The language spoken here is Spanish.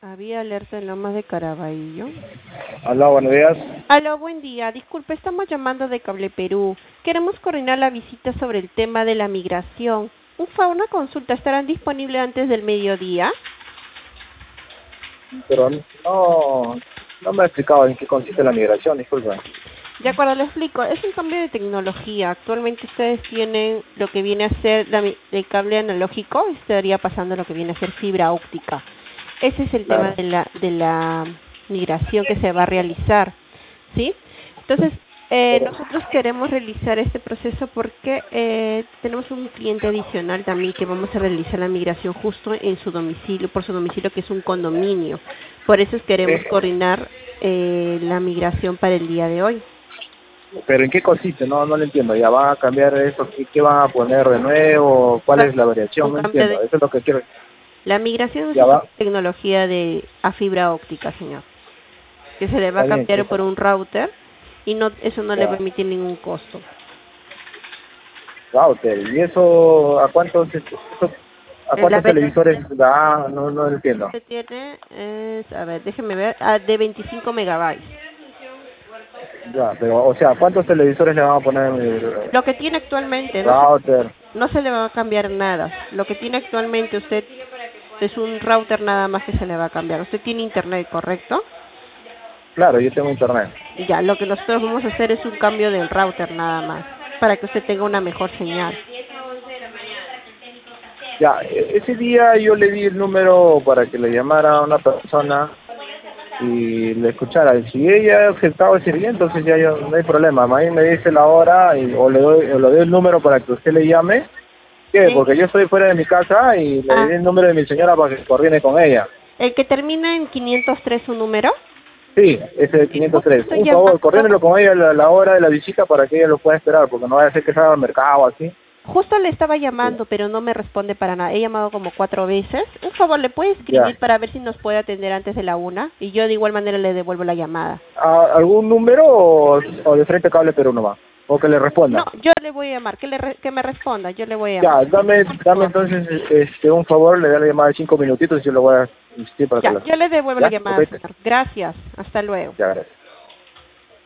Había alerta en Lomas de Caraballo. Hola, buenos días. Aló, buen día. Disculpe, estamos llamando de Cable Perú. Queremos coordinar la visita sobre el tema de la migración. Una consulta, ¿estarán disponibles antes del mediodía? Pero no me ha explicado en qué consiste la migración, disculpa. De acuerdo, le explico. Es un cambio de tecnología. Actualmente ustedes tienen lo que viene a ser el cable analógico, estaría pasando lo que viene a ser fibra óptica. Ese es el tema Claro. de la migración que se va a realizar, ¿sí? Entonces, nosotros queremos realizar este proceso porque tenemos un cliente adicional también que vamos a realizar la migración justo en su domicilio, por su domicilio, que es un condominio. Por eso queremos coordinar la migración para el día de hoy. Pero ¿en qué consiste? No lo entiendo. ¿Ya van a cambiar eso? ¿Qué van a poner de nuevo? ¿Cuál es la variación? Un No cambio entiendo. de... Eso es lo que quiero. La migración es Ya una va. tecnología a fibra óptica, señor, que se le va Está a bien. cambiar por un router y eso no le va a Ya. emitir ningún costo. Router. ¿Y eso a a La cuántos televisores velocidad da? No entiendo. que tiene es, a ver, déjeme ver, de 25 megabytes. Ya, pero, o sea, ¿cuántos televisores le van a poner en el Lo que tiene actualmente, router? no se le va a cambiar nada. Lo que tiene actualmente usted es un router nada más que se le va a cambiar. Usted tiene internet, ¿correcto? Claro, yo tengo internet. Y ya, lo que nosotros vamos a hacer es un cambio del router nada más, para que usted tenga una mejor señal. Ya, ese día yo le di el número para que le llamara a una persona y le escuchara. Y si ella aceptaba ese día, entonces ya no hay problema. Ahí me dice la hora o le doy el número para que usted le llame. ¿Qué? Sí. Porque yo estoy fuera de mi casa y le di Ah, el número de mi señora para que coordine con ella. el que termina en 503, su número. Sí, ese es Sí, justo 503. estoy Un favor, llamando. coordínelo con ella a la hora de la visita para que ella lo pueda esperar, porque no vaya a ser que salga al mercado así. Justo le estaba Sí. llamando, pero no me responde para nada. He llamado como 4 veces. Un favor, ¿le puede Ya. escribir para ver si nos puede atender antes de la 1? Y yo de igual manera le devuelvo la llamada. ¿Algún número o de frente cable Perú nomás? O que le No, responda. yo le voy a llamar, que me responda, yo le voy a Ya, llamar. dame entonces un favor, le da la llamada de 5 minutitos y yo le voy a insistir para que Ya, la... yo le devuelvo la ¿Ya? llamada, Ok. señor. Gracias, hasta luego. Ya, gracias.